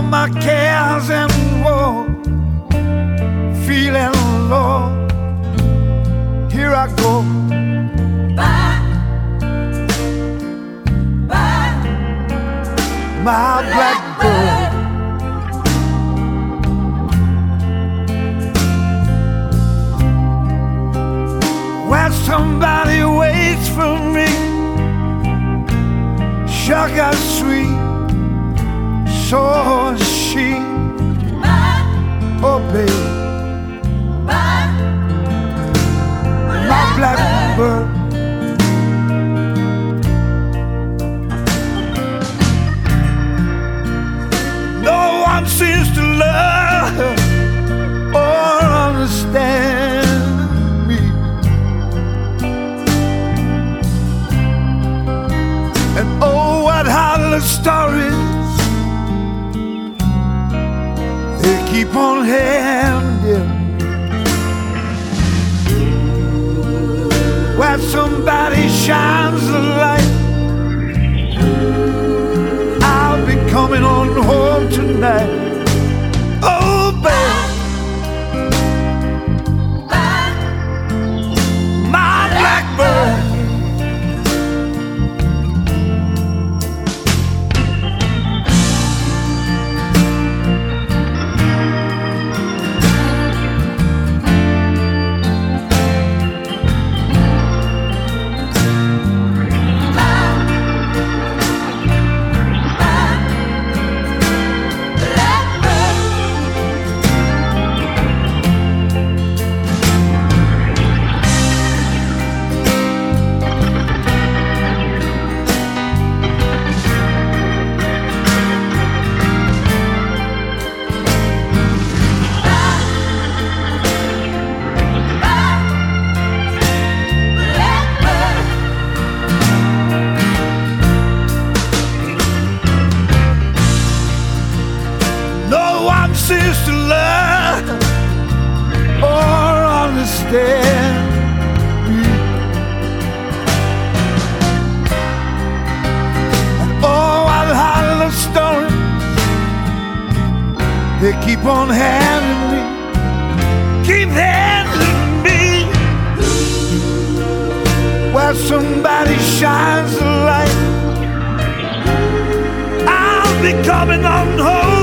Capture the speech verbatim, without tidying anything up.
my cares and woe, feeling low. Here I go. Bye, bye, my blackbird. Where somebody waits for me, sugar sweet, so is she. bye, Oh baby, bye, my blackbird. No one seems to love or understand me, and oh, what heartless stories they keep on handing me. Where somebody shines the light, I'll be coming on home tonight. Oh, baby, bye, my blackbird. Seems to love or understand me, and all the heartless stories they keep on handing me, keep handing me. Where somebody shines the light, I'll be coming on home.